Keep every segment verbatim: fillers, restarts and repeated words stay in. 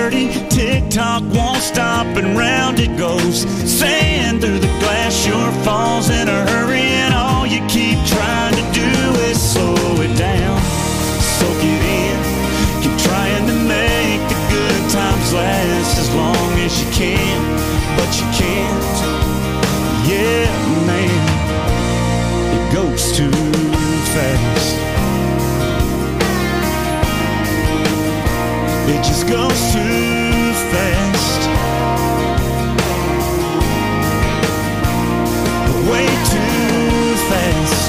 thirty, tick-tock won't stop and round it goes. Sand through the glass sure falls in a hurry, and all you keep trying to do is slow it down. Soak it in, keep trying to make the good times last as long as you can, but you can't. Yeah, man, it goes too fast. It just goes too fast, way too fast.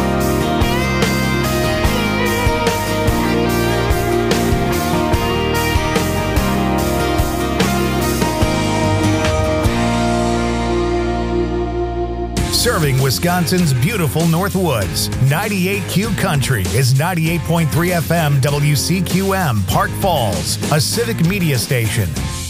Serving Wisconsin's beautiful Northwoods, ninety-eight Q Country is ninety-eight point three F M W C Q M, Park Falls, a civic media station.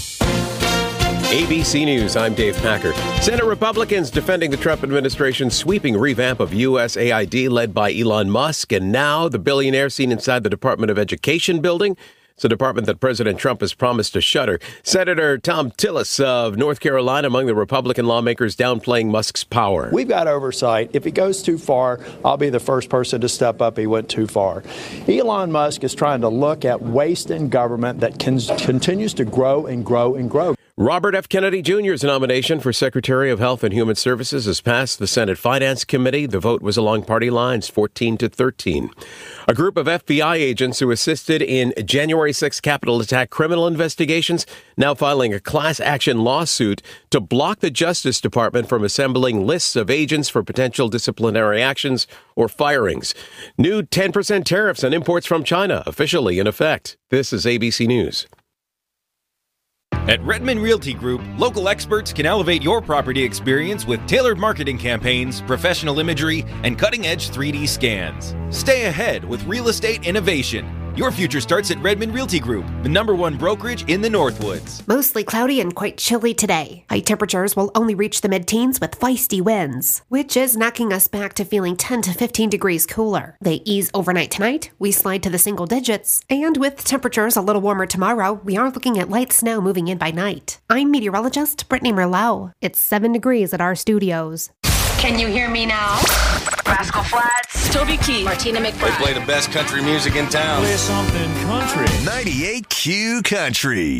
A B C News, I'm Dave Packer. Senate Republicans defending the Trump administration's sweeping revamp of U S A I D led by Elon Musk, and now the billionaire seen inside the Department of Education building. It's a department that President Trump has promised to shutter. Senator Thom Tillis of North Carolina among the Republican lawmakers downplaying Musk's power. We've got oversight. If he goes too far, I'll be the first person to step up. He went too far. Elon Musk is trying to look at waste in government that can, continues to grow and grow and grow. Robert F. Kennedy Junior's nomination for Secretary of Health and Human Services has passed the Senate Finance Committee. The vote was along party lines, fourteen to thirteen. A group of F B I agents who assisted in January sixth Capitol attack criminal investigations now filing a class action lawsuit to block the Justice Department from assembling lists of agents for potential disciplinary actions or firings. New ten percent tariffs on imports from China officially in effect. This is A B C News. At Redmond Realty Group, local experts can elevate your property experience with tailored marketing campaigns, professional imagery, and cutting-edge three D scans. Stay ahead with real estate innovation. Your future starts at Redmond Realty Group, the number one brokerage in the Northwoods. Mostly cloudy and quite chilly today. High temperatures will only reach the mid-teens with feisty winds, which is knocking us back to feeling ten to fifteen degrees cooler. They ease overnight tonight, we slide to the single digits, and with temperatures a little warmer tomorrow, we are looking at light snow moving in by night. I'm meteorologist Brittany Merlot. It's seven degrees at our studios. Can you hear me now? Rascal Flatts, Toby Keith, Martina McBride. They play the best country music in town. Play something country. ninety-eight Q Country.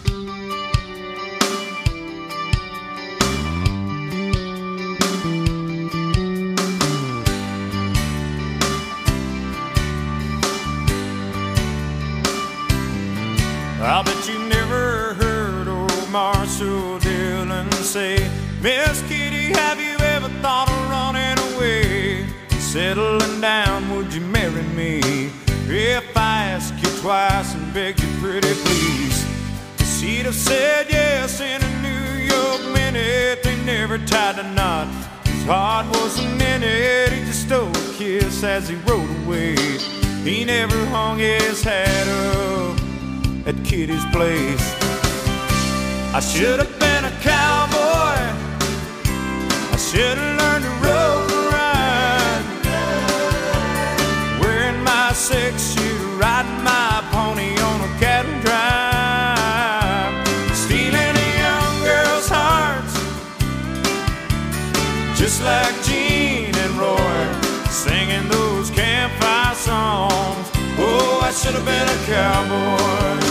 I bet you never heard old Marshall Dillon say, Miss Kitty, have you ever thought of running away? Settling down, would you marry me? If I ask you twice and beg you pretty please. She'd have said yes in a New York minute. They never tied a knot. His heart wasn't in it. He just stole a kiss as he rode away. He never hung his hat up at Kitty's place. I should have been a cowboy. I should have learned to rope and ride, wearing my six-shooter, riding my pony on a cattle drive, stealing a young girl's hearts, just like Gene and Roy, singing those campfire songs. Oh, I should have been a cowboy.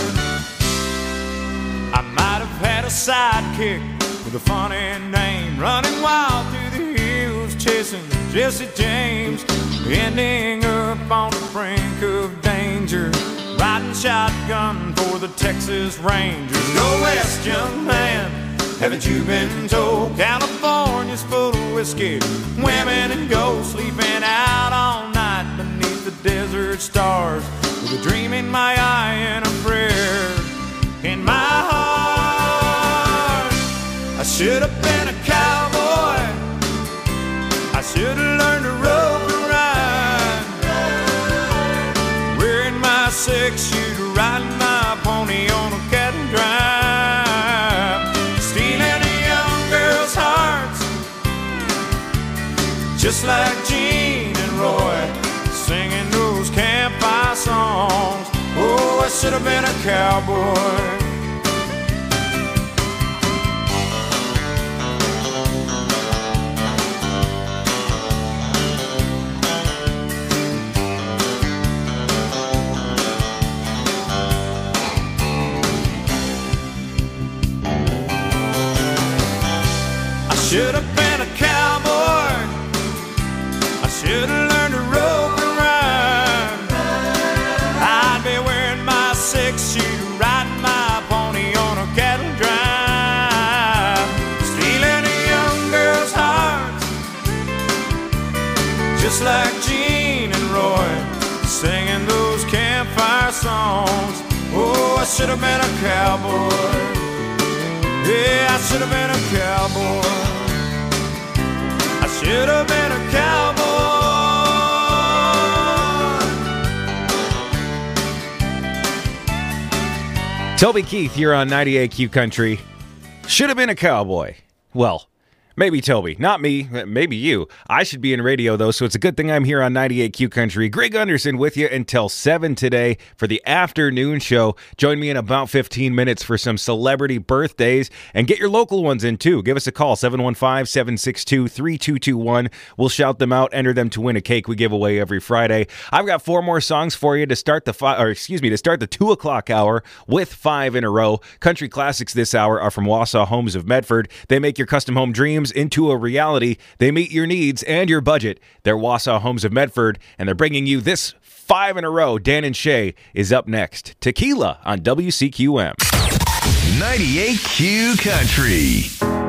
I might have had a sidekick with a funny name, running wild through the hills, chasing Jesse James, ending up on the brink of danger, riding shotgun for the Texas Rangers. Go west, young man, haven't you been told? California's full of whiskey, women and gold, sleeping out all night beneath the desert stars, with a dream in my eye and a prayer in my heart. I should have been a cowboy. I should have learned to rope and ride, wearing my six-shooter, riding my pony on a cattle drive, stealing a young girl's hearts, just like Gene and Roy, singing those campfire songs. Oh, I should have been a cowboy. should have been a cowboy. I should have learned to rope and ride. I'd be wearing my six-shooter, riding my pony on a cattle drive, stealing a young girl's hearts, just like Gene and Roy, singing those campfire songs. Oh, I should have been a cowboy. Yeah, I should have been a cowboy. I should have been a cowboy. Toby Keith, you're on ninety-eight Q Country. Should have been a cowboy. Well, maybe Toby, not me, maybe you. I should be in radio, though, so it's a good thing I'm here on ninety-eight Q Country. Greg Underson with you until seven today for the afternoon show. Join me in about fifteen minutes for some celebrity birthdays, and get your local ones in, too. Give us a call, seven one five, seven six two, three two two one. We'll shout them out, enter them to win a cake we give away every Friday. I've got four more songs for you to start the fi- or excuse me, to start the two o'clock hour with five in a row. Country classics this hour are from Wausau Homes of Medford. They make your custom home dreams into a reality. They meet your needs and your budget. They're Wausau Homes of Medford, and they're bringing you this five in a row. Dan and Shay is up next. Tequila on W C Q M. ninety-eight Q Country.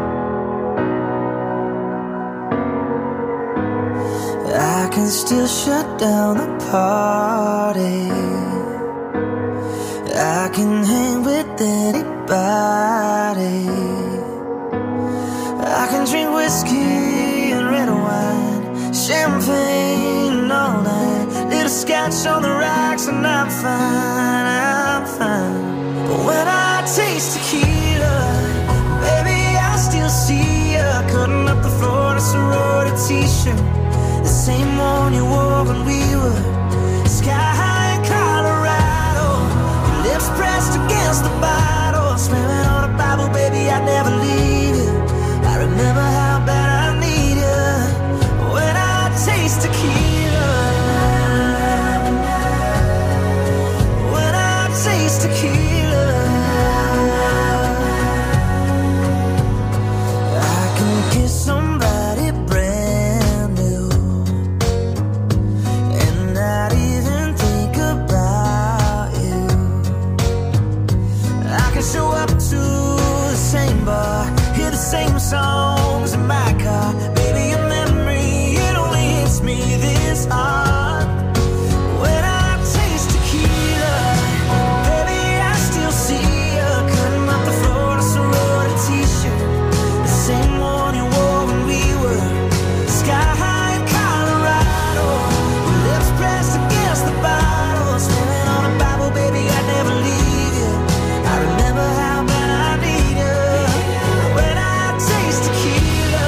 I can still shut down the party. I can hang with anybody. I can drink whiskey and red wine, champagne all night, little scotch on the rocks, and I'm fine, I'm fine. But when I taste tequila, baby, I still see ya cutting up the floor in a sorority t-shirt, the same one you wore when we were sky high in Colorado. Your lips pressed against the bottle, swearing on a Bible, baby, I'd never leave you. I remember how bad I need you when I taste tequila. When I taste tequila, I can kiss somebody brand new and not even think about you. I can show up to the same bar, hear the same songs in my car. Baby, your memory, it only hits me this hard. When I taste tequila, baby, I still see ya cutting up the floor in a sorority t-shirt, the same one you wore when we were sky high in Colorado. Your lips pressed against the bottle, swimming on a Bible, baby, I'd never leave you. I remember how bad I need you when I taste tequila.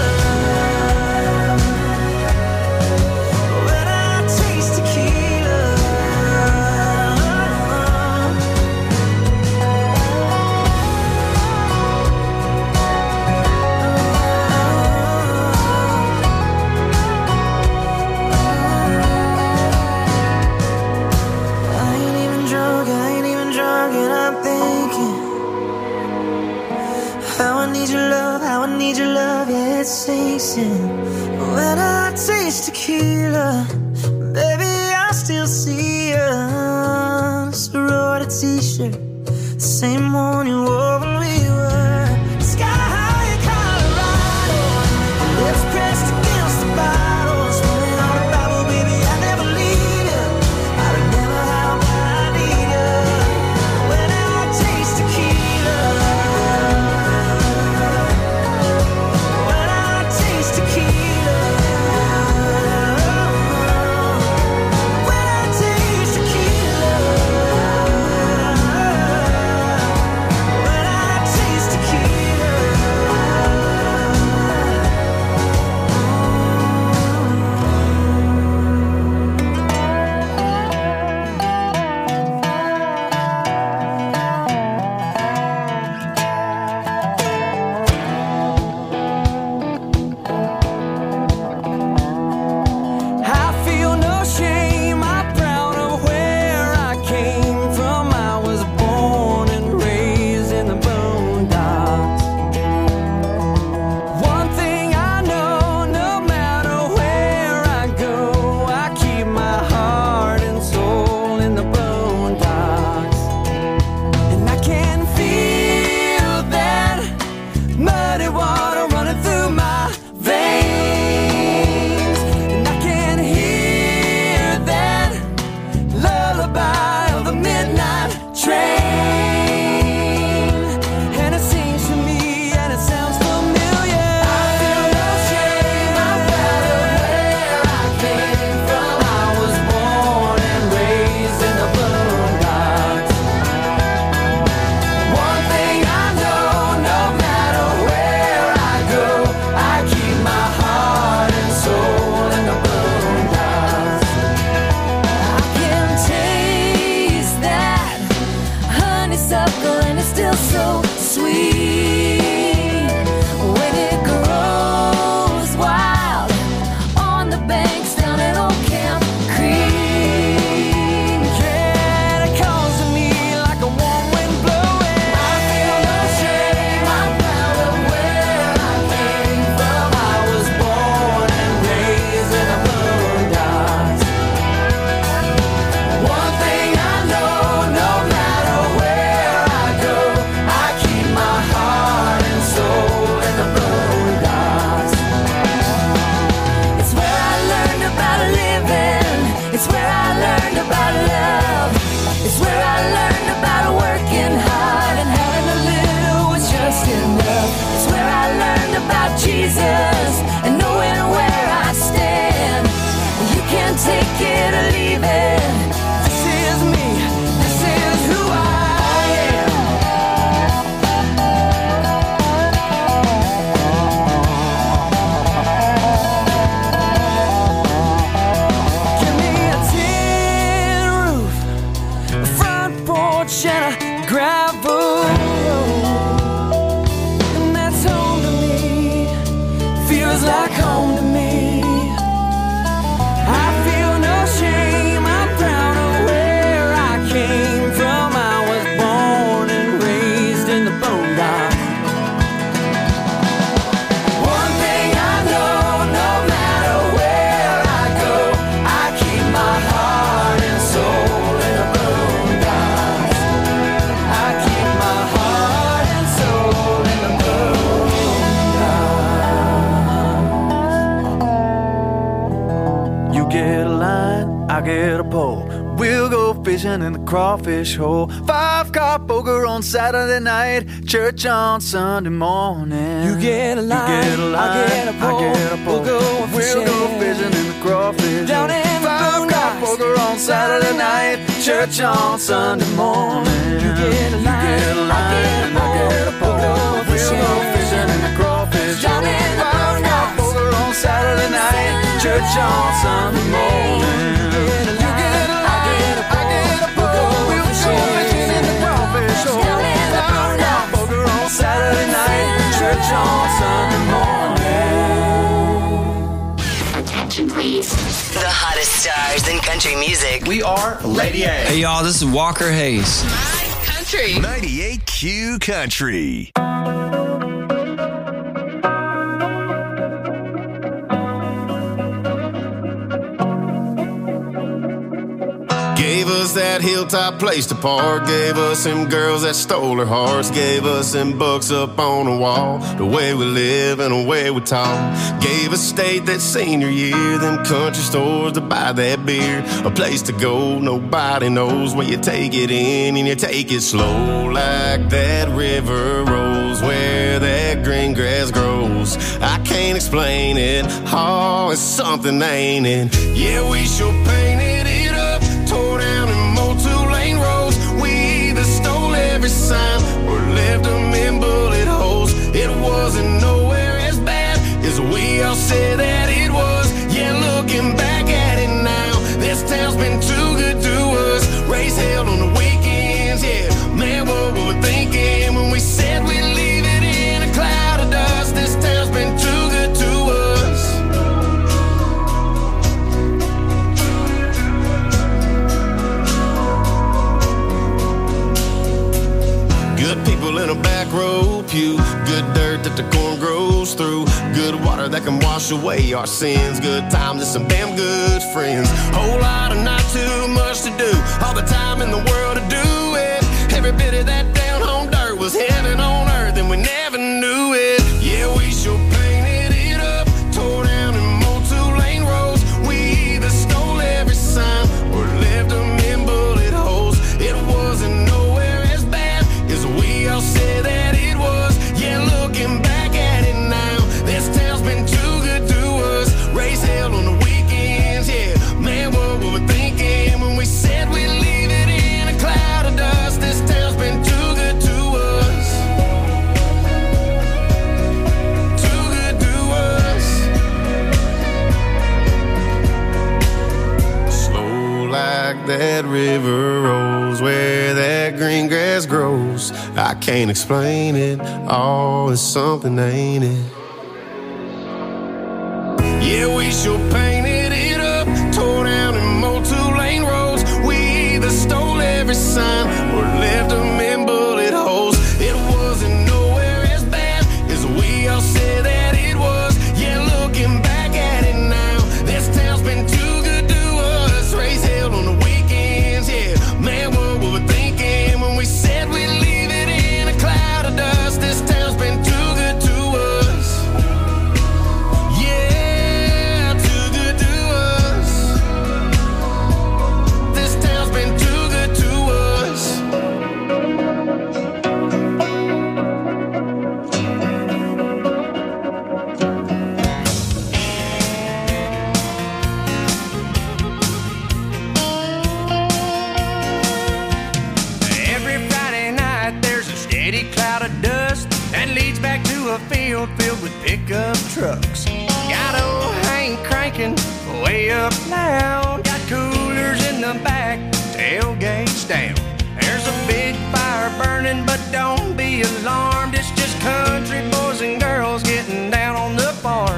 When I taste tequila. I ain't even drunk, I ain't even drunk, and I'm thinking how I need your love, how I need your love, yeah, it sinks in. When I taste tequila, baby, I still see ya, sorority t-shirt, the same one you wore when we were sky high in Colorado. Your lips pressed against the bottle, swimming on a Bible, baby, I never leave you. I remember how bad I need you when I taste tequila. When I taste tequila. When I taste tequila. When I fishing in the crawfish hole. Five-car poker on Saturday night, church on Sunday morning. You get a line, you get a line, I get a pole, I get a pole. We'll go fishing, we'll go fishing in the crawfish down hole. in the Five-car poker on Saturday night, church on Sunday morning. You get a line, you get a line, I get a pole. We'll go fishing in the crawfish down hole. in the Five-car poker on Saturday night, church on Sunday morning. Saturday night, church on Sunday morning. Attention please. The hottest stars in country music. We are Lady A. Hey y'all, this is Walker Hayes. My country. ninety-eight Q Country. Gave us that hilltop place to park. Gave us them girls that stole our hearts. Gave us them books up on the wall. The way we live and the way we talk. Gave us state that senior year. Them country stores to buy that beer. A place to go nobody knows, where you take it in and you take it slow. Like that river rolls where that green grass grows. I can't explain it. Oh, it's something, ain't it? Yeah, we sure painted it up. Tore down and mowed two-lane roads. We either stole every sign or left them in bullet holes. It wasn't nowhere as bad as we all said that it was. Yeah, looking back at it now, this town's been too good to us. Race held on the weekends, yeah. Man, what were we thinking when we said we'd leave it in a cloud of dust? This town's been too good to us. Good people in a back row pew. Good dirt that the corn grows through. Good water that can wash away our sins. Good times and some damn good friends. Whole lot of not too much to do. All the time in the world to do it. Every bit of that down home dirt was heaven on earth and we never knew it. Yeah, we sure painted it up. Tore down and mowed two-lane roads. We either stole every sign or left them in bullet holes. It wasn't nowhere as bad as we all said that it was. Yeah, looking back at it now, this town's been too good to us. Race held on the weekends, yeah. Man, what were we thinking when we said we'd leave it in a cloud of dust? This town's been too good to us. Too good to us. Slow like that river rolls where that green grass grows. I can't explain it. Oh, it's something, ain't it? Yeah, we sure painted it up. Tore down and mowed two-lane roads. We either stole every sign or left them in bullet holes. It wasn't nowhere as bad as we all said that it was. Yeah, looking back at it now, this town's been too good to us. Race held on the weekends, yeah. Man, what were we thinking when we said we'd leave it in a cloud of dust? This town's been too good to us. Yeah, too good to us. This town's been too good to us. Every Friday night there's a steady cloud of dust that leads back to a field filled with pickup trucks. Got old Hank cranking way up loud. Got coolers in the back, tailgates down. There's a big fire burning, but don't be alarmed. It's just country boys and girls getting down on the farm.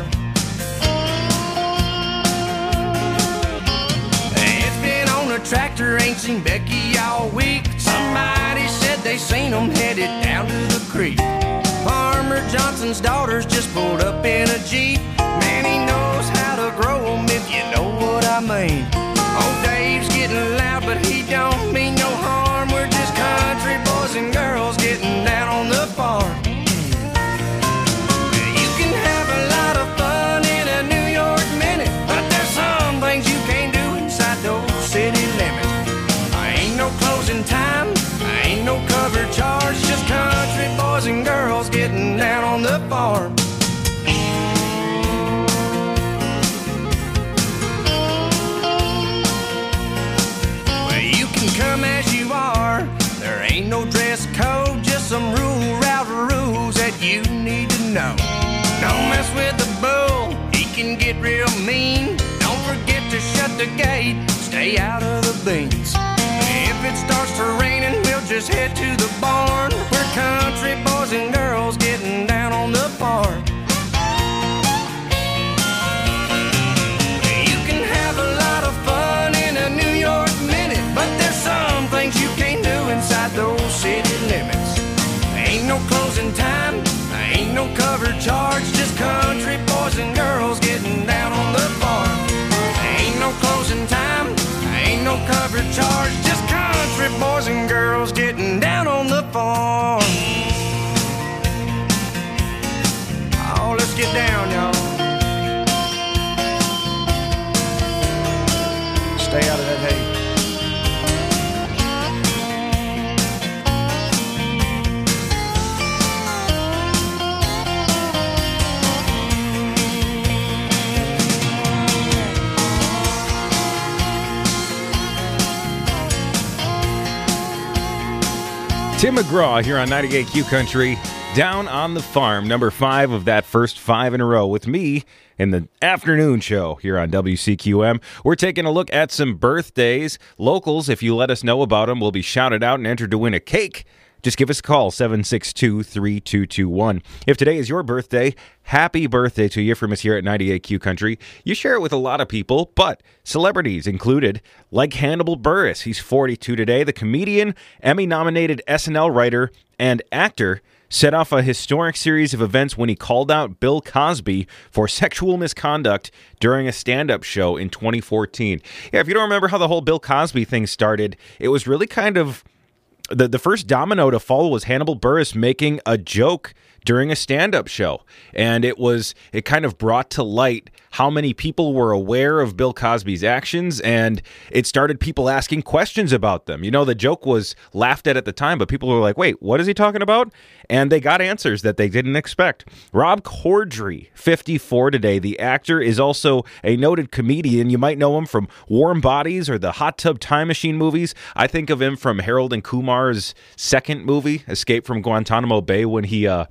It's been on a tractor, ain't seen Becky all week. Somebody said they seen them headed down to the creek. Farmer Johnson's daughters just pulled up in a Jeep. Man, he knows how to grow them, if you know what I mean. Old Dave's getting loud, but he don't mean no harm. We're just country boys and girls getting down on the farm. You can have a lot of fun in a New York minute, but there's some things you can't do inside those city limits. Ain't no boys and girls getting down on the farm. Well, you can come as you are. There ain't no dress code, just some rule router rules that you need to know. Don't mess with the bull, he can get real mean. Don't forget to shut the gate, stay out of the beans. If it starts to raining, we'll just head to the barn. We're country boys and girls getting down on the farm. You can have a lot of fun in a New York minute, but there's some things you can't do inside those city limits. Ain't no closing time, ain't no cover charge, just country boys and girls getting down on the farm. Ain't no closing time, ain't no cover charge, just country boys and girls getting down on the farm. Oh, let's get down, y'all. Stay out of that hay. Tim McGraw here on ninety-eight Q Country, Down on the Farm, number five of that first five in a row with me in the afternoon show here on W C Q M. We're taking a look at some birthdays. Locals, if you let us know about them, will be shouted out and entered to win a cake. Just give us a call, seven six two, three two two one. If today is your birthday, happy birthday to you from us here at ninety-eight Q Country. You share it with a lot of people, but celebrities included, like Hannibal Buress. He's forty-two today. The comedian, Emmy-nominated S N L writer, and actor set off a historic series of events when he called out Bill Cosby for sexual misconduct during a stand-up show in twenty fourteen. Yeah, if you don't remember how the whole Bill Cosby thing started, it was really kind of... The, the first domino to fall was Hannibal Buress making a joke during a stand-up show. And it was, it kind of brought to light how many people were aware of Bill Cosby's actions, and it started people asking questions about them. You know, the joke was laughed at at the time, but people were like, wait, what is he talking about? And they got answers that they didn't expect. Rob Corddry, fifty-four today. The actor is also a noted comedian. You might know him from Warm Bodies or the Hot Tub Time Machine movies. I think of him from Harold and Kumar's second movie, Escape from Guantanamo Bay, when he... uh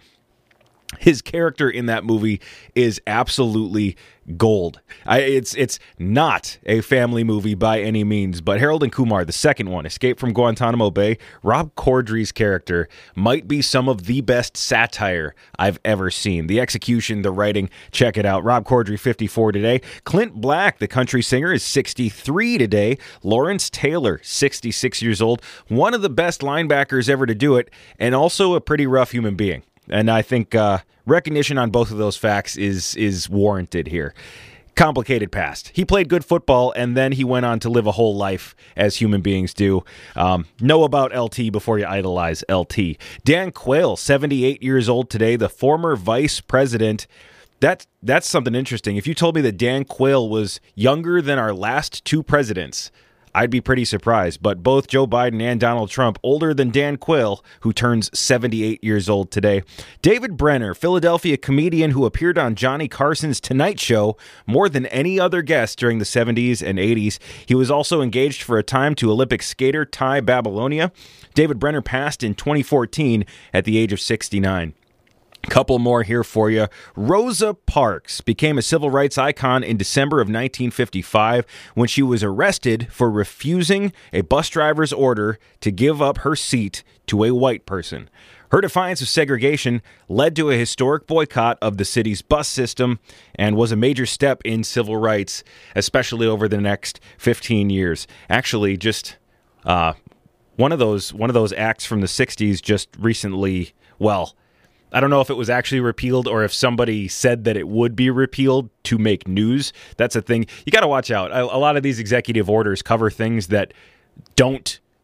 His character in that movie is absolutely gold. I, it's it's not a family movie by any means, but Harold and Kumar, the second one, Escape from Guantanamo Bay, Rob Corddry's character might be some of the best satire I've ever seen. The execution, the writing, check it out. Rob Corddry, fifty-four today. Clint Black, the country singer, is sixty-three today. Lawrence Taylor, sixty-six years old. One of the best linebackers ever to do it, and also a pretty rough human being. And I think uh, recognition on both of those facts is is warranted here. Complicated past. He played good football, and then he went on to live a whole life, as human beings do. Um, know about L T before you idolize L T. Dan Quayle, seventy-eight years old today, the former vice president. That, that's something interesting. If you told me that Dan Quayle was younger than our last two presidents, I'd be pretty surprised, but both Joe Biden and Donald Trump older than Dan Quayle, who turns seventy-eight years old today. David Brenner, Philadelphia comedian who appeared on Johnny Carson's Tonight Show more than any other guest during the seventies and eighties. He was also engaged for a time to Olympic skater Ty Babylonia. David Brenner passed in twenty fourteen at the age of sixty-nine. Couple more here for you. Rosa Parks became a civil rights icon in December of nineteen fifty-five when she was arrested for refusing a bus driver's order to give up her seat to a white person. Her defiance of segregation led to a historic boycott of the city's bus system and was a major step in civil rights, especially over the next fifteen years. Actually, just uh, one of those one of those acts from the sixties just recently, well, I don't know if it was actually repealed or if somebody said that it would be repealed to make news. That's a thing. You got to watch out. A, a lot of these executive orders cover things that don't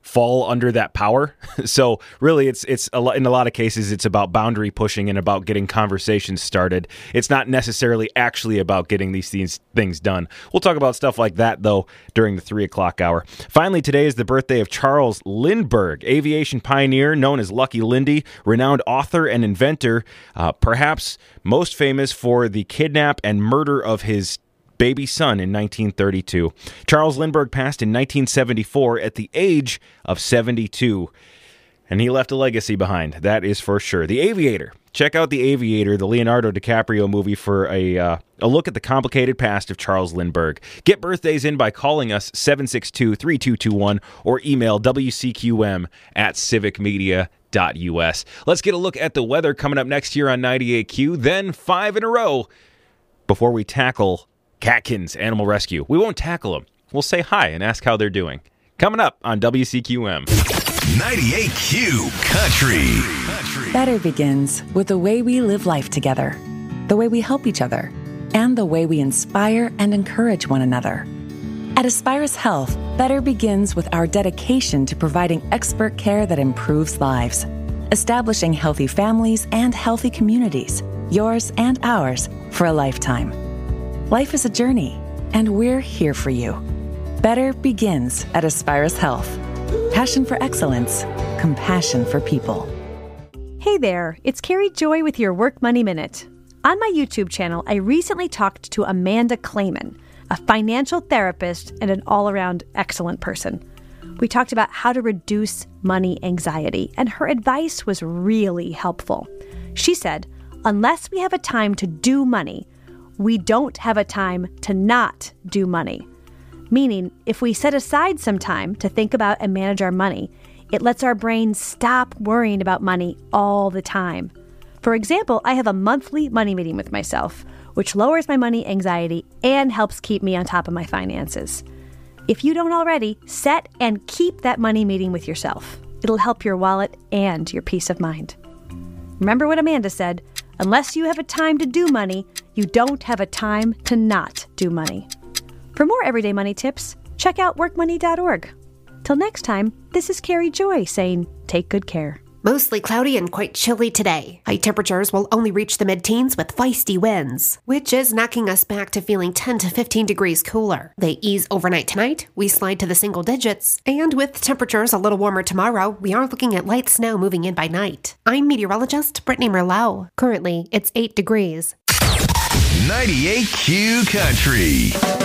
fall under that power. So really, it's it's a lot, in a lot of cases, it's about boundary pushing and about getting conversations started. It's not necessarily actually about getting these things, things done. We'll talk about stuff like that, though, during the three o'clock hour. Finally, today is the birthday of Charles Lindbergh, aviation pioneer known as Lucky Lindy, renowned author and inventor, uh, perhaps most famous for the kidnap and murder of his baby son in nineteen thirty-two. Charles Lindbergh passed in nineteen seventy-four at the age of seventy-two. And he left a legacy behind, that is for sure. The Aviator. Check out The Aviator, the Leonardo DiCaprio movie, for a uh, a look at the complicated past of Charles Lindbergh. Get birthdays in by calling us seven six two, three two two one or email W C Q M at civic media dot U S. Let's get a look at the weather coming up next year on ninety-eight Q, then five in a row before we tackle Catkins Animal Rescue. We won't tackle them. We'll say hi and ask how they're doing. Coming up on W C Q M. ninety-eight Q Country. Better begins with the way we live life together, the way we help each other, and the way we inspire and encourage one another. At Aspirus Health, better begins with our dedication to providing expert care that improves lives, establishing healthy families and healthy communities, yours and ours, for a lifetime. Life is a journey, and we're here for you. Better begins at Aspirus Health. Passion for excellence, compassion for people. Hey there, it's Carrie Joy with your Work Money Minute. On my YouTube channel, I recently talked to Amanda Clayman, a financial therapist and an all-around excellent person. We talked about how to reduce money anxiety, and her advice was really helpful. She said, unless we have a time to do money, we don't have a time to not do money. Meaning, if we set aside some time to think about and manage our money, it lets our brain stop worrying about money all the time. For example, I have a monthly money meeting with myself, which lowers my money anxiety and helps keep me on top of my finances. If you don't already, set and keep that money meeting with yourself. It'll help your wallet and your peace of mind. Remember what Amanda said, unless you have a time to do money, you don't have a time to not do money. For more everyday money tips, check out work money dot org. Till next time, this is Carrie Joy saying, take good care. Mostly cloudy and quite chilly today. High temperatures will only reach the mid-teens with feisty winds, which is knocking us back to feeling ten to fifteen degrees cooler. They ease overnight tonight, we slide to the single digits, and with temperatures a little warmer tomorrow, we are looking at light snow moving in by night. I'm meteorologist Brittany Merlot. Currently, it's eight degrees. ninety-eight Q Country.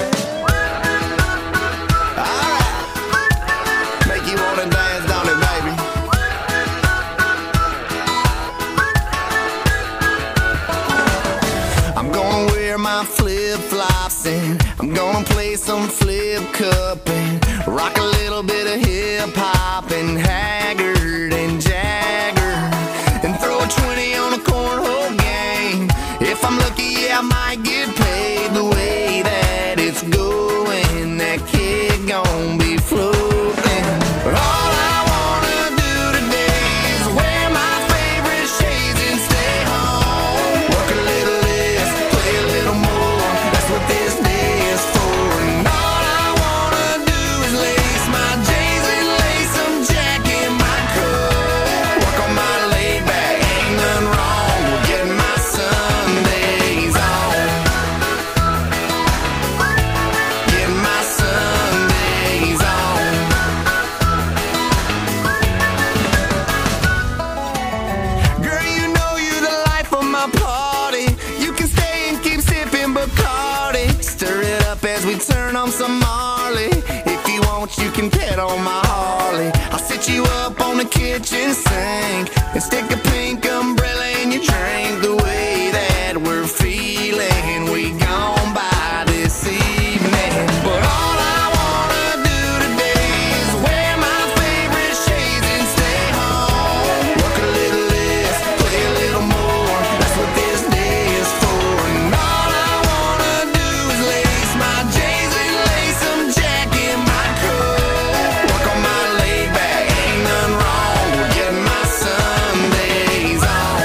Flip-flops and I'm gonna play some flip cup and rock a little bit of hip-hop and Haggard and Jagger and throw a twenty on a cornhole game. If I'm lucky, yeah, I might get paid. The way that it's going, that kid gon' be floating. All I wanna do today is wear my favorite shades and stay home. Work a little less, play a little more. That's what this day is for. And all I wanna do is lace my J's and lace some Jack in my coat. Work on my laid back, ain't nothing wrong with getting my Sundays on. Getting my Sundays on. Girl, you know you're the life of my party. You can stay and keep sipping Bacardi. Stir it up as we turn on some Marley. If you want, you can pet on my Harley. I'll sit you up on the kitchen sink and stick a pink umbrella in your drink. The way that we're feeling, we gone by this evening. But all I wanna do today is wear my favorite shades and stay home. Work a little less, play a little more. That's what this day is for. And all I wanna do is lace my J's and lace some Jack in my coat. Work on my laid back, ain't nothing wrong with getting my Sundays on.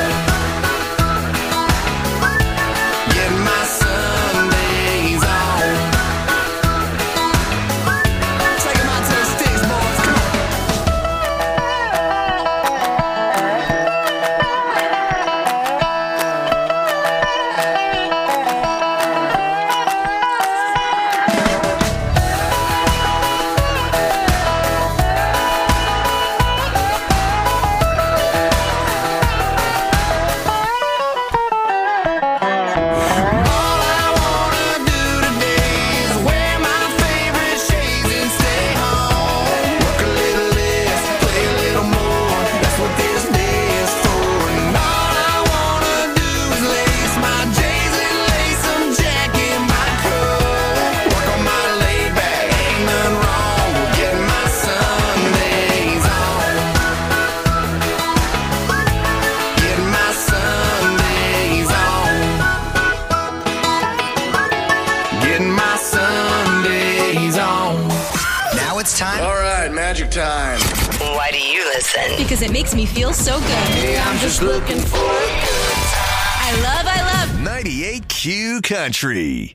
time? All right, magic time. Why do you listen? Because it makes me feel so good. Hey, I'm just looking for a good time. I love, I love ninety-eight Q Country.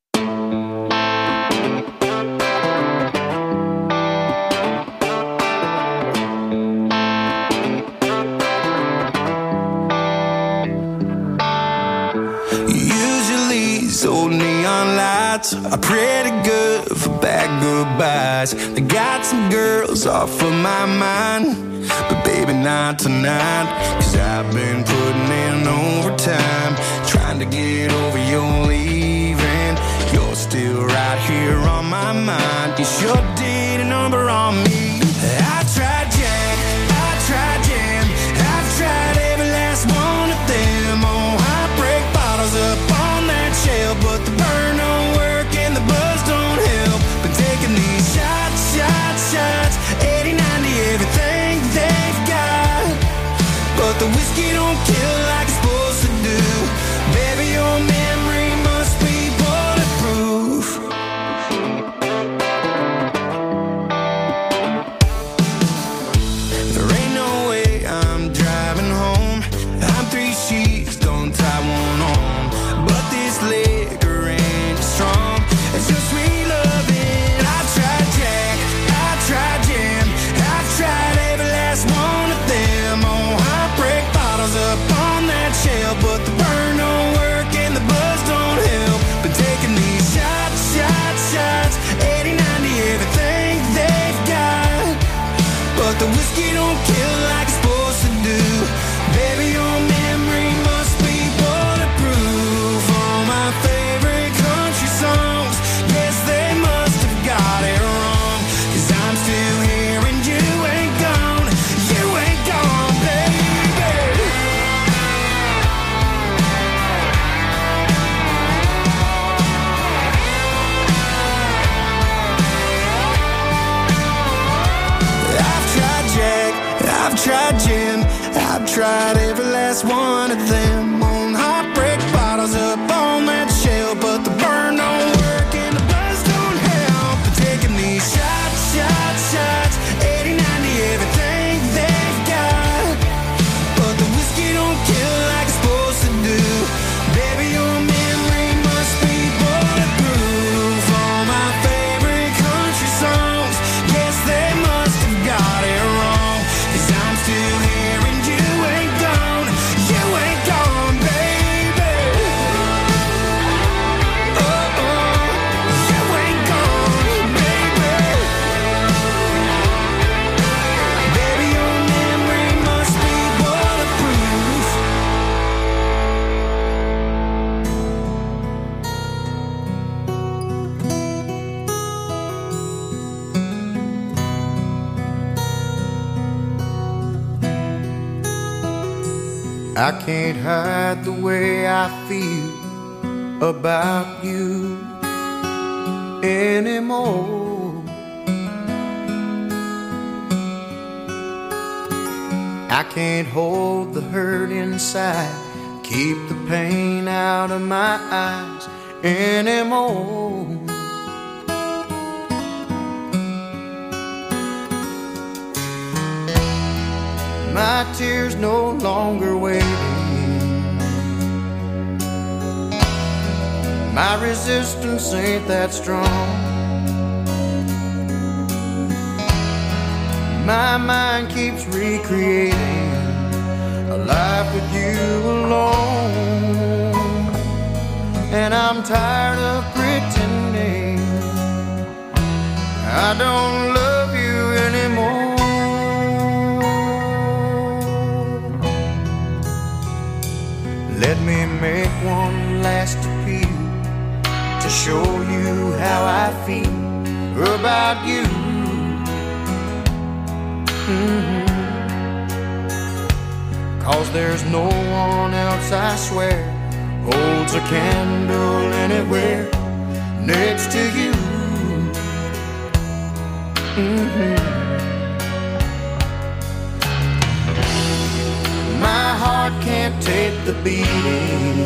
Old neon lights are pretty good for bad goodbyes. They got some girls off of my mind, but baby not tonight. Cause I've been putting in overtime, trying to get over your leaving. You're still right here on my mind. You sure did a number on me. I tried Jack, I tried Jam, I've tried every last one of them. Oh, I break bottles up on that shelf, but the burn don't work and the buzz don't help. Been taking these shots, shots, shots, eighty, ninety, everything they've got, but the whiskey don't kill like it's supposed to do. Baby, your memory must be bulletproof. There ain't no way I'm driving home. I'm three sheets, don't tie one on, but this liquor ain't strong. It's just sweet loving. I've tried Jack, I've tried Jam, I've tried every last one of them. Oh, I break bottles up on that shelf, but the burn don't work and the buzz don't help. Been taking these shots, shots, shots, eighty, ninety, everything they've got, but the whiskey don't kill like it's supposed to do. Baby, your memory must be bulletproof. All my favorite country songs, yes, they must have got it wrong. Cause I'm still here and you ain't gone, you ain't gone, baby. I've tried Jack, I've tried Jim, I've tried every last one of them. On hot break bottles up on that shelf, but the burn don't work and the buzz don't help. But taking these shots, shots, shots, eighty, ninety, everything they've got, but the whiskey don't kill like it's supposed to do. Baby, your memory must be bulletproof. All my favorite country songs, yes, they must have got it wrong. Cause I'm still here and you ain't gone, you ain't gone, baby. Oh, oh, you ain't gone, baby. Baby, your memory must be bulletproof. I can't hide the way I feel about you anymore. I can't hold the hurt inside, keep the pain out of my eyes anymore. My tears no longer waiting, my resistance ain't that strong. My mind keeps recreating a life with you alone, and I'm tired of pretending I don't love you anymore. Let me make one last appeal to show you how I feel about you. Mm-hmm. Cause there's no one else, I swear, holds a candle anywhere next to you. Mm-hmm. My heart can't take the beating,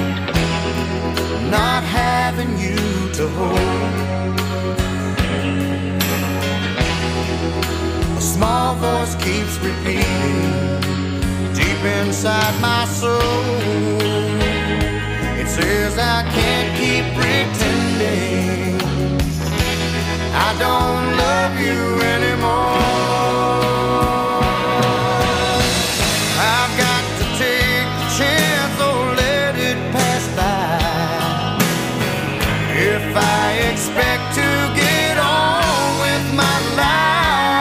not having you to hold. A small voice keeps repeating deep inside my soul. It says I can't keep pretending I don't love you anymore. I've got to take the chance or let it pass by. If I expect to get on with my life,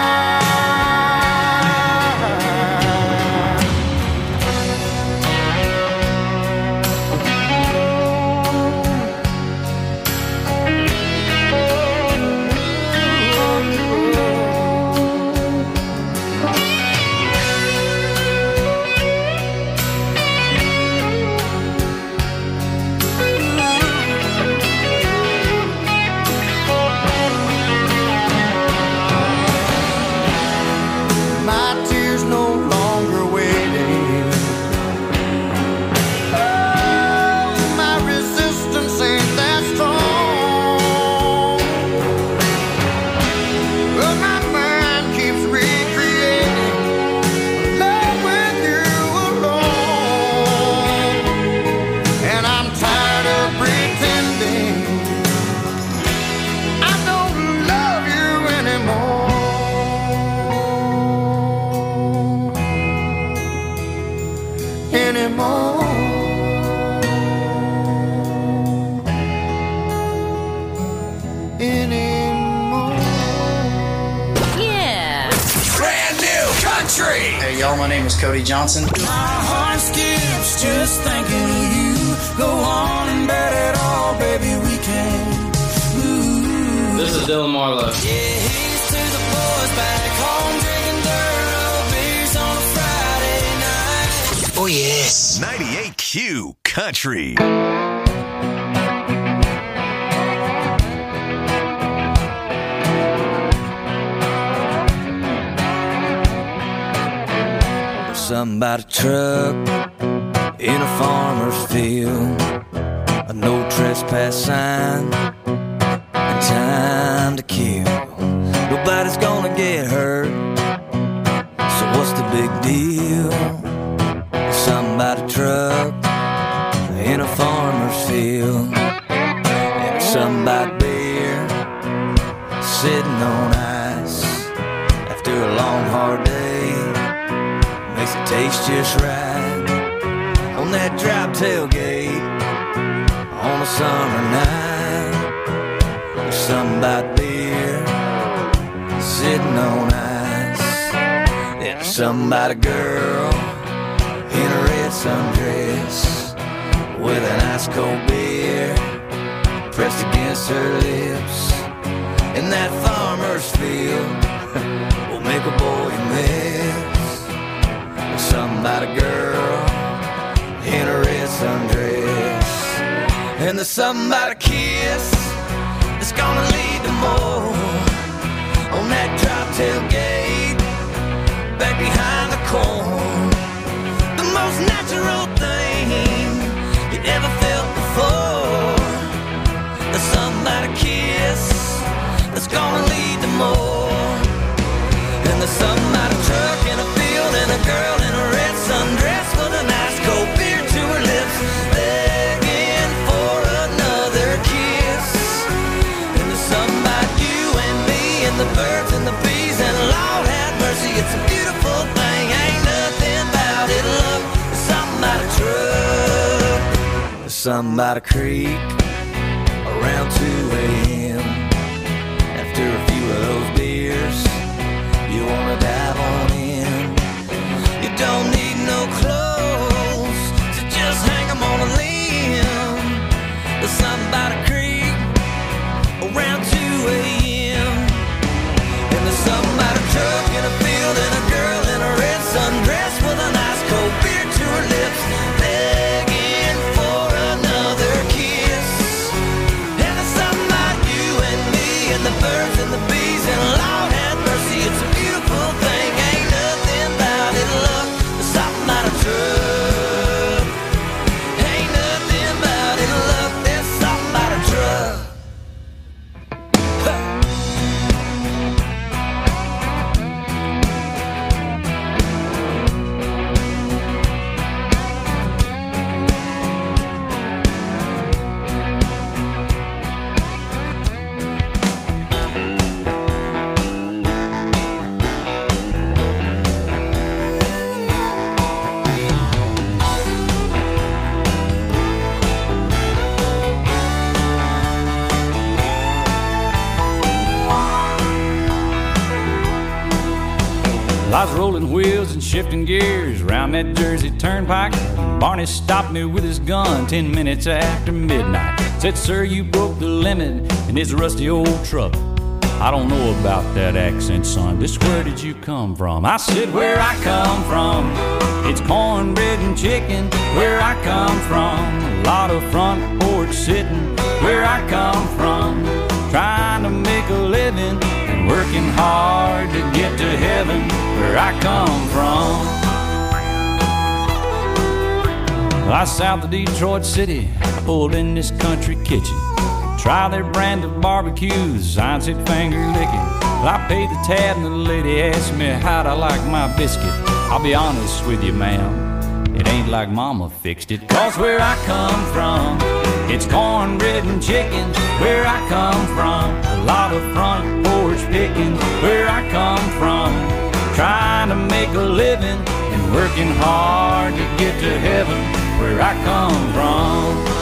My name is Cody Johnson. My heart skips just thinking of you. Go on and bet it all, baby, we can. Ooh. This is Dylan Marlowe. Yeah, he's to the boys back home drinking thorough beers on a Friday night. Oh, yes. ninety-eight Q Country. Something about a truck in a farmer's field, a no trespass sign, and time to kill. Nobody's gonna get hurt, so what's the big deal? Something about a truck in a farmer's field, and something about beer sitting on ice after a long hard day. Makes it taste just right on that drop tailgate on a summer night. There's something about beer sitting on ice. There's something about a girl in a red sundress with an ice cold beer pressed against her lips. In that farmer's field will make a boy miss. Something about a girl in a red sundress, and there's something about a kiss that's gonna lead to more on that drop tailgate back behind the corn. The most natural thing you ever felt before. There's something about a kiss that's gonna lead to more, and there's something about a truck in a field and a girl in a red sundress with a nice cold beer to her lips, begging for another kiss. And there's something about you and me and the birds and the bees, and Lord have mercy, it's a beautiful thing. Ain't nothing about it, love. There's something about a truck. There's something about a creek around two a.m. After a few of those beers, you wanna dive on in. You don't need no clothes, so just hang them on a limb. There's something about a creek around two a.m. And there's something about a truck in a field and a girl in a red sundress with a nice cold beer to her lips, begging for another kiss. And there's something about and shifting gears round that Jersey turnpike. Barney stopped me with his gun ten minutes after midnight. Said, sir, you broke the limit in this rusty old truck. I don't know about that accent, son. Just where did you come from? I said, where I come from, it's cornbread and chicken. Where I come from, a lot of front porch sitting. Where I come from, trying to make a living and working hard to get to heaven. Where I come from. I south of Detroit City, I pulled in this country kitchen. Try their brand of barbecues, sign said finger licking. Well, I paid the tab and the lady asked me how'd I like my biscuit. I'll be honest with you, ma'am, it ain't like mama fixed it. Cause where I come from, it's cornbread and chicken. Where I come from, a lot of front porch picking. Where I come from, trying to make a living and working hard to get to heaven. Where I come from.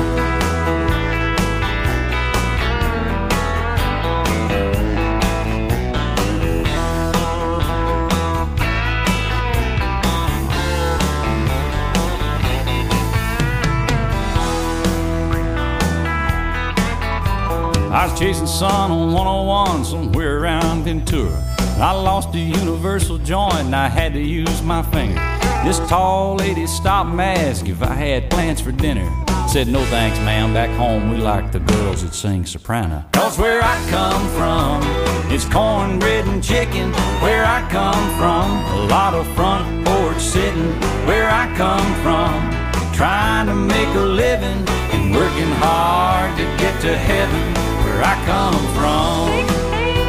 I was chasing sun on one oh one somewhere around Ventura. I lost a universal joint and I had to use my finger. This tall lady stopped and asked if I had plans for dinner. Said, no thanks, ma'am, back home we like the girls that sing soprano. Cause where I come from, it's cornbread and chicken. Where I come from, a lot of front porch sitting. Where I come from, trying to make a living and working hard to get to heaven. Where I come from.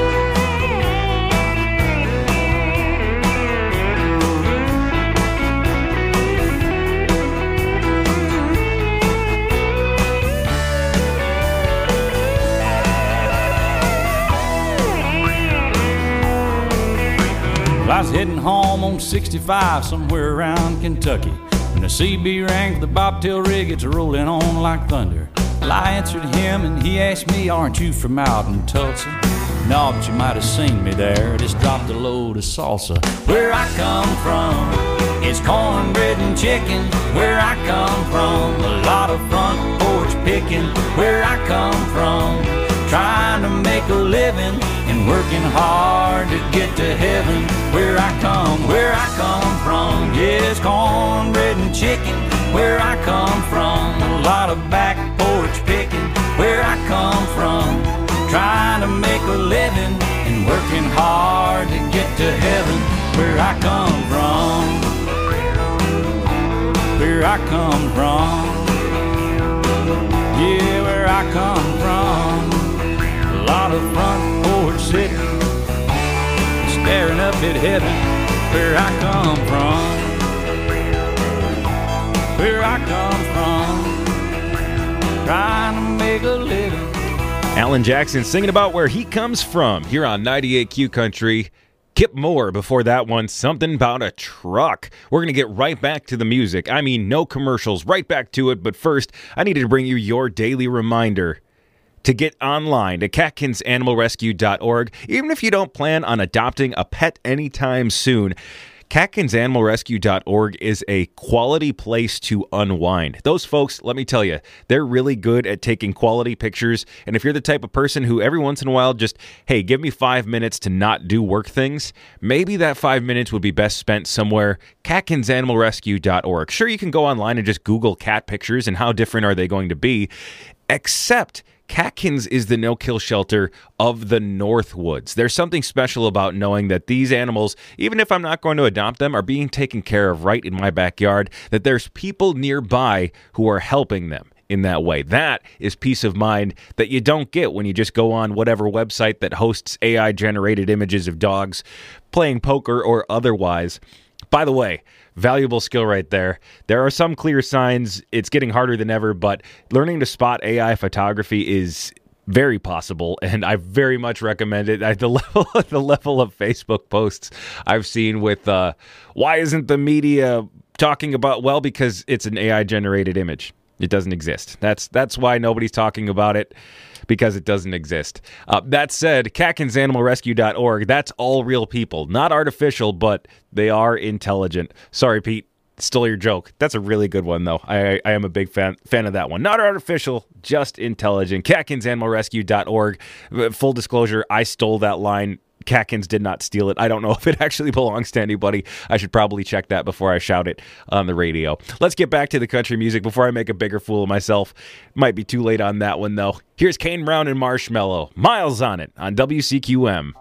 I was heading home on sixty-five somewhere around Kentucky when the C B rang for the bobtail rig. It's rolling on like thunder. Well, I answered him and he asked me, aren't you from out in Tulsa? No, but you might have seen me there. Just dropped a load of salsa. Where I come from, it's cornbread and chicken. Where I come from, a lot of front porch picking. Where I come from, trying to make a living and working hard to get to heaven. Where I come, where I come from, yes, cornbread and chicken. Where I come from, a lot of back porch picking. Where I come from, trying to make a living and working hard to get to heaven. Where I come from, where I come from, yeah, where I come from. A lot of front porch sitting, staring up at heaven. Where I come from, where I come from, trying to make a living. Alan Jackson singing about where he comes from here on ninety-eight Q Country. Kip Moore before that one, something about a truck. We're going to get right back to the music. I mean, no commercials, right back to it. But first, I needed to bring you your daily reminder to get online to Catkins Animal Rescue dot org. Even if you don't plan on adopting a pet anytime soon, Catkins Animal Rescue dot org is a quality place to unwind. Those folks, let me tell you, they're really good at taking quality pictures. And if you're the type of person who every once in a while just, hey, give me five minutes to not do work things, maybe that five minutes would be best spent somewhere. Catkins Animal Rescue dot org. Sure, you can go online and just Google cat pictures and how different are they going to be, except Catkins is the no-kill shelter of the Northwoods. There's something special about knowing that these animals, even if I'm not going to adopt them, are being taken care of right in my backyard, that there's people nearby who are helping them in that way. That is peace of mind that you don't get when you just go on whatever website that hosts A I-generated images of dogs playing poker or otherwise. By the way, valuable skill right there. There are some clear signs. It's getting harder than ever, but learning to spot A I photography is very possible, and I very much recommend it. At the level, the level of Facebook posts I've seen with, uh, why isn't the media talking about, well, because it's an A I-generated image. It doesn't exist. That's that's why nobody's talking about it, because it doesn't exist. Uh, that said, Catkins Animal Rescue dot org, that's all real people. Not artificial, but they are intelligent. Sorry, Pete. Stole your joke. That's a really good one, though. I, I am a big fan fan of that one. Not artificial, just intelligent. Catkins Animal Rescue dot org. Full disclosure, I stole that line. Catkins did not steal it. I don't know if it actually belongs to anybody. I should probably check that before I shout it on the radio. Let's get back to the country music before I make a bigger fool of myself. Might be too late on that one, though. Here's Kane Brown and Marshmello. Miles on It on W C Q M.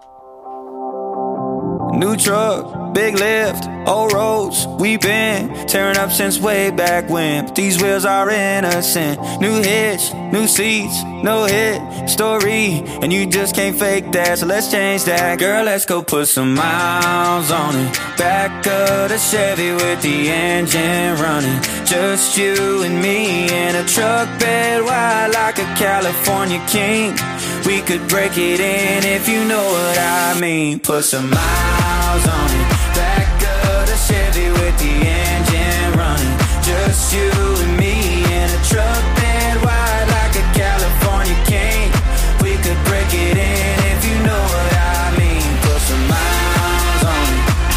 New truck, big lift, old roads, we been tearing up since way back when. But these wheels are innocent. New hitch, new seats, no hit story, and you just can't fake that, so let's change that. Girl, let's go put some miles on it. Back of the Chevy with the engine running. Just you and me in a truck bed wide like a California king. We could break it in if you know what I mean. Put some miles on it. Back of the Chevy with the engine running. Just you and me in a truck bed wide like a California king. We could break it in if you know what I mean. Put some miles on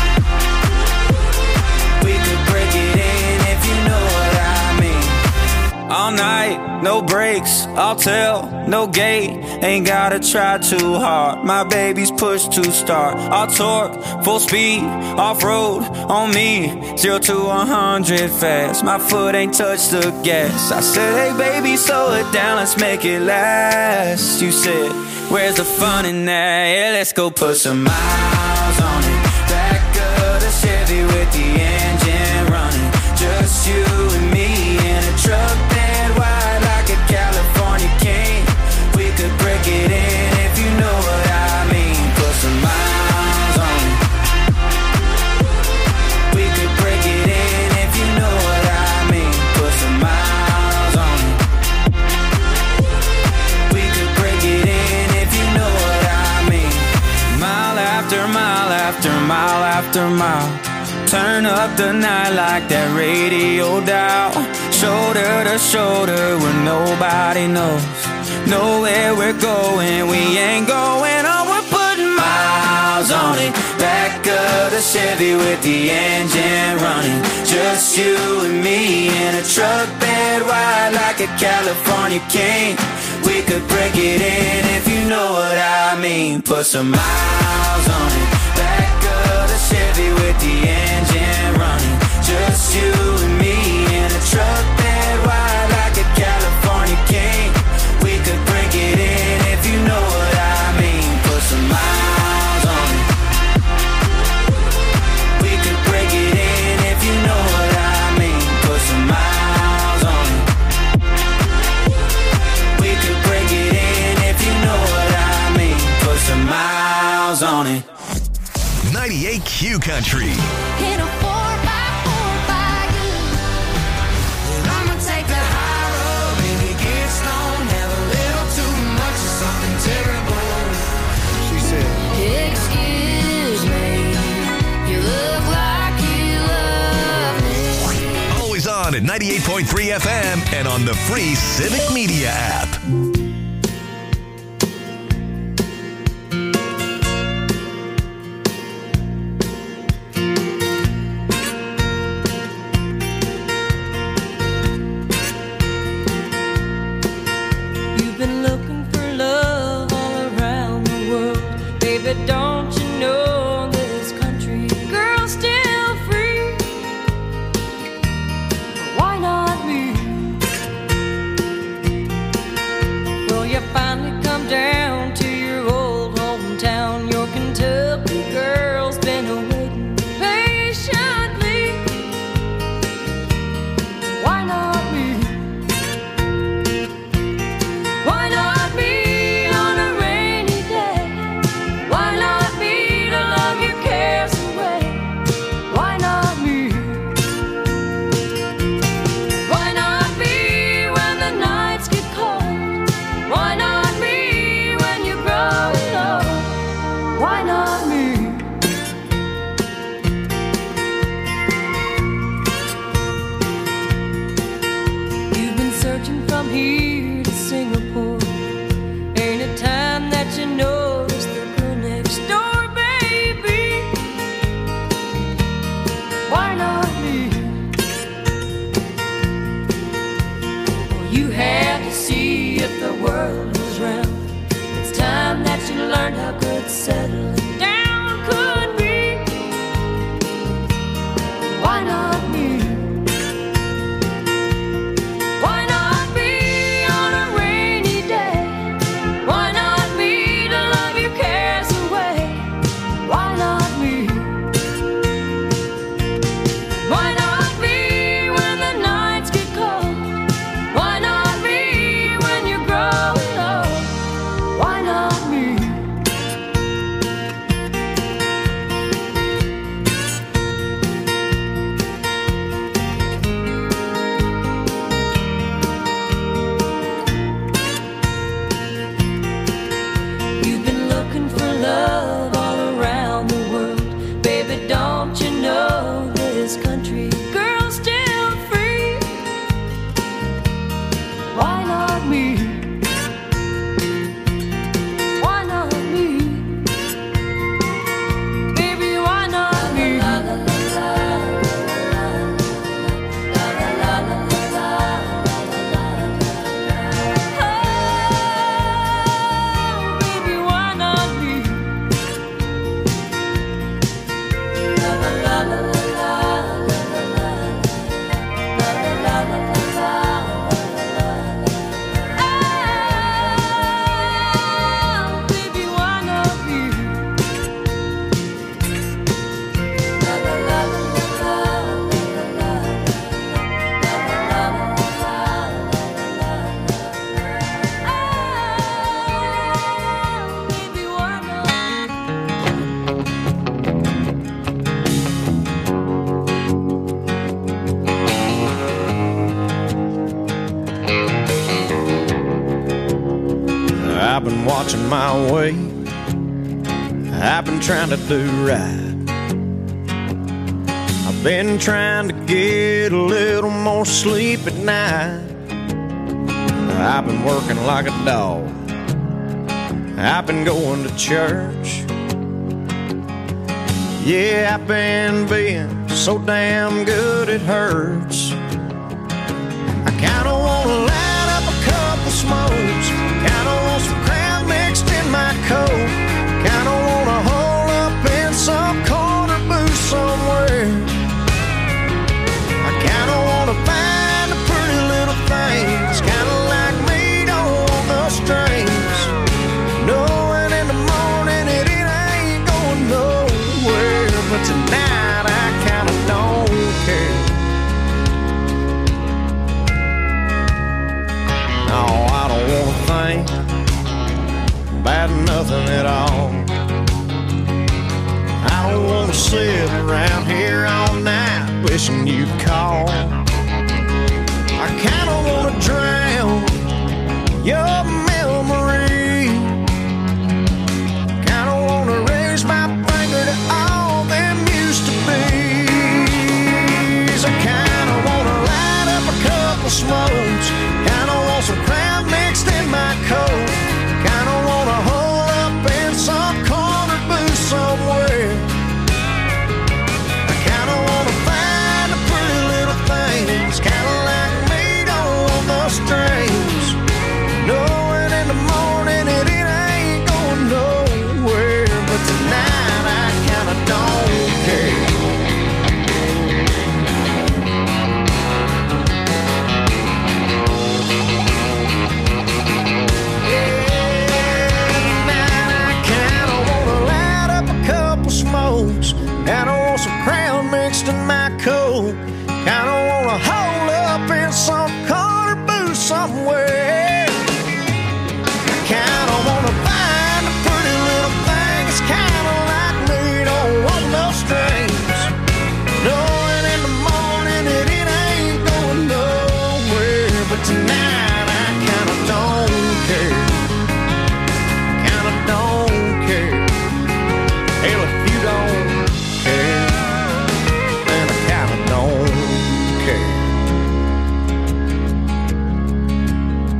it. We could break it in if you know what I mean. All night, no brakes, I'll tell, no gate. Ain't gotta try too hard. My baby's push to start. All torque, full speed, off-road on me. Zero to one hundred fast. My foot ain't touched the gas. I said, hey baby, slow it down, let's make it last. You said, where's the fun in that? Yeah, let's go put some miles on it. Back of the Chevy with the engine running. Just you and me in a truck bed wide like a California king. We could break it in if you know what I mean. Put some miles on it. We could break it in if you know what I mean. Put some miles on it. We could break it in if you know what I mean. Mile after mile after mile after mile. Turn up the night like that radio dial. Shoulder to shoulder where nobody knows. Know where we're going, we ain't going on. We're putting miles on it. Back of the Chevy with the engine running. Just you and me in a truck bed wide like a California king. We could break it in if you know what I mean. Put some miles on it. Back of the Chevy with the engine running. Just you and me in a truck bed wide like a California king. We could break it in if you know what I mean. Put some miles on it. We could break it in if you know what I mean. Put some miles on it. We could break it in if you know what I mean. Put some miles on it. ninety-eight Q Country. In a four by four by you. And I'ma take the high road. Baby, get stoned. Have a little too much of something terrible. She said, excuse me. You look like you love me. Always on at ninety-eight point three F M and on the free Civic Media app. Don't you know this country girl's still free? Why not me? here to Singapore. Ain't a time that you notice the girl next door, baby. Why not me? Well, you had to see if the world was round. It's time that you learned how good settling down could be. Why not me? Why not me on a rainy day? Why not me to love your cares away? Why not me? Why not me when the nights get cold? Why not me when you're growing old? Why not me? You've been looking for love all around the world. Baby, don't you know this country girl's still free? Why not me? Why not me? Baby, why not me? La la la la la la la la la la. Oh, baby, why not me? La la la la la la la la la la la la la. Oh, baby, why not me? La la la la la la la la baby, why not? I've been watching my way. I've been trying to do right. I've been trying to get a little more sleep at night. I've been working like a dog. I've been going to church. Yeah, I've been being so damn good it hurts. I kinda wanna light up a couple smokes. Kinda want some crowd mixed in my coat. Kinda wanna hole up in some corner booth somewhere. I kinda wanna find a pretty little thing. It's kinda like me, don't want no strings. Knowing in the morning that it ain't going nowhere. But tonight I kinda don't care. No, I don't wanna think about nothing at all. I don't wanna sit around here all night wishing you'd call. I kinda wanna drown your memory. Kinda wanna raise my finger to all them used to be's. I kinda wanna light up a couple smokes. Kinda want some crowd mixed in my coat. Kinda wanna hole up in some corner booth somewhere. I kinda wanna find a pretty little thing. It's kinda like me, don't want no strings. Knowing in the morning that it ain't going nowhere. But tonight I kinda don't care. Kinda want some crown mixed in my coat. Kinda wanna hole up in some corner booth somewhere. Kinda wanna find a pretty little thing. It's kinda like me, don't want no strings. Knowing in the morning that it ain't going nowhere. But tonight I kinda don't care. Kinda don't care. Hell, if you don't care, then I kinda don't care.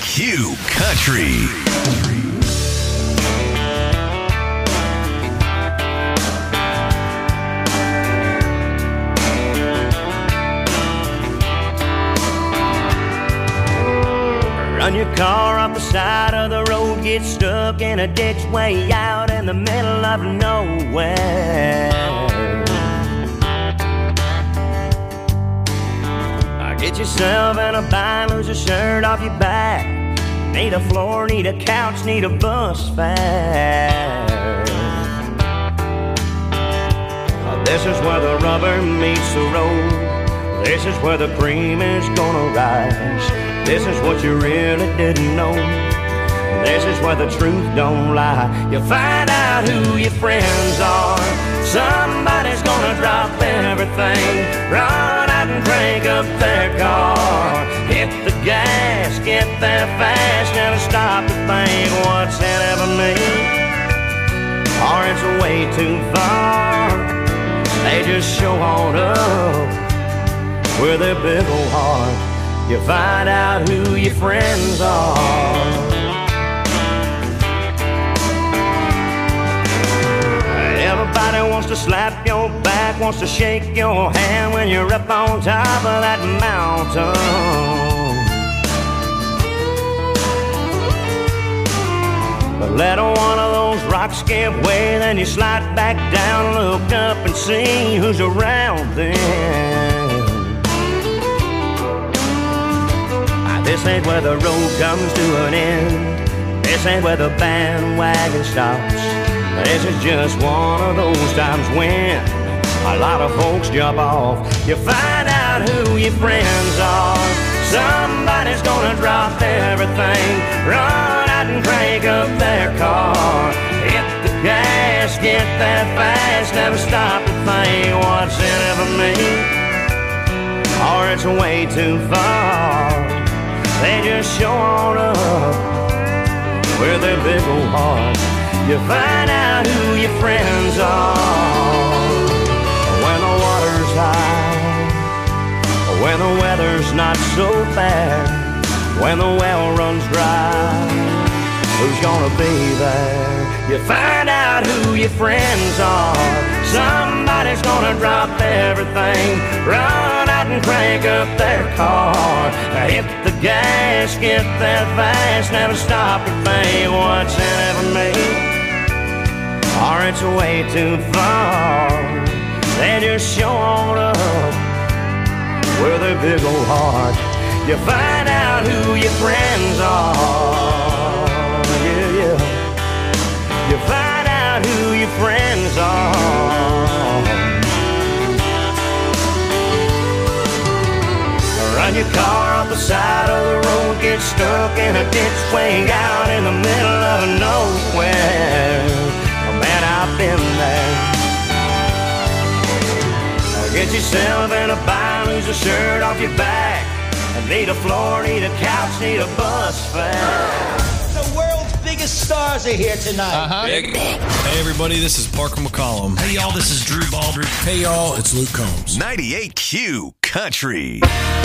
Q Country. Run your car off the side of the road, get stuck in a ditch way out in the middle of nowhere. Get yourself in a bind, lose a shirt off your back. Need a floor, need a couch, need a bus fare. This is where the rubber meets the road. This is where the cream is gonna rise. This is what you really didn't know. This is where the truth don't lie. You find out who your friends are. Somebody's gonna drop everything, run out and crank up their car. Hit the gas, get there fast, never stop to think what's in it for me, or it's way too far. They just show on up with their big old heart. You find out who your friends are. Everybody wants to slap your back, wants to shake your hand when you're up on top of that mountain. But let one of those rocks give way, then you slide back down, look up and see who's around then. This ain't where the road comes to an end. This ain't where the bandwagon stops. This is just one of those times when a lot of folks jump off. You find out who your friends are. Somebody's gonna drop everything, run out and crank up their car. Hit the gas, get there fast, never stop to think what's in it for me, or it's way too far. They just show on up with their big old hearts. You find out who your friends are when the water's high, when the weather's not so bad, when the well runs dry. Who's gonna be there? You find out who your friends are. Somebody's gonna drop everything, run out and crank up their car. Hit the gas, get there fast, never stop to think what's in it for me, or it's way too far. They just show on up with their big old heart. You find out who your friends are. Yeah, yeah. You find out who your friends are. Run your car off the side of the road, get stuck in a ditch way out in the middle of nowhere. Man, I've been there. Get yourself in a bind, lose a shirt off your back. Need a floor, need a couch, need a bus fare. The world's biggest stars are here tonight. Uh-huh. Hey, everybody, this is Parker McCollum. Hey, y'all, this is Drew Baldridge. Hey, y'all, it's Luke Combs. ninety-eight Q Country.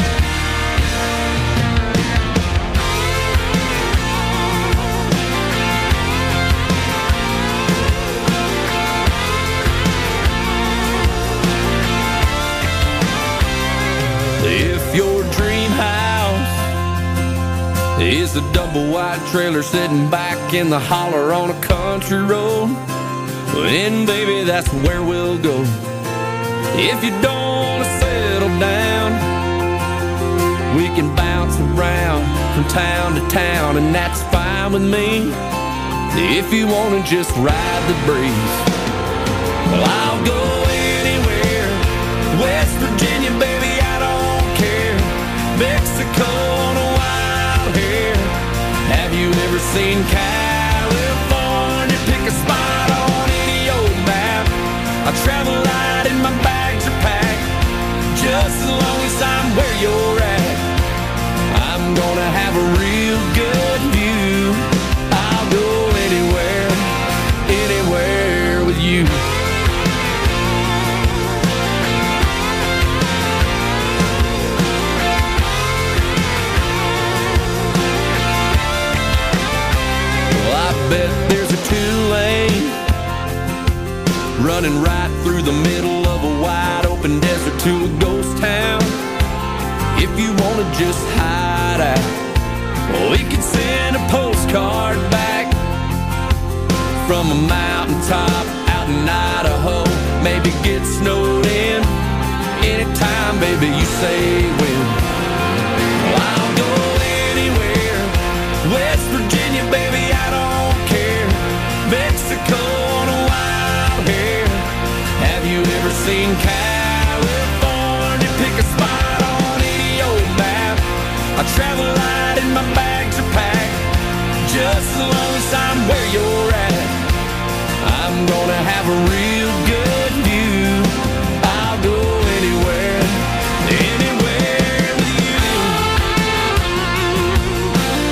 If your dream house is a double wide trailer sitting back in the holler on a country road, then baby, that's where we'll go. If you don't want to settle down, we can bounce around from town to town, and that's fine with me. If you want to just ride the breeze, well, I'll go anywhere. West Virginia, baby, Mexico on a wild hair. Have you ever seen California? Pick a spot on any old map. I travel light and my bags are packed. Just as long as I'm where you're at, I'm gonna have a real good view. I'll go anywhere, anywhere with you. running right through the middle of a wide open desert to a ghost town. If you wanna just hide out, well, we could send a postcard back from a mountaintop out in Idaho. Maybe get snowed in anytime, baby, you say when. Well, I'll go anywhere, West Virginia, baby, I don't care. Mexico on a wild hair. Have you ever seen California? Pick a spot on any old map. I travel light and my bags are packed. Just as long as I'm where you're at, I'm gonna have a real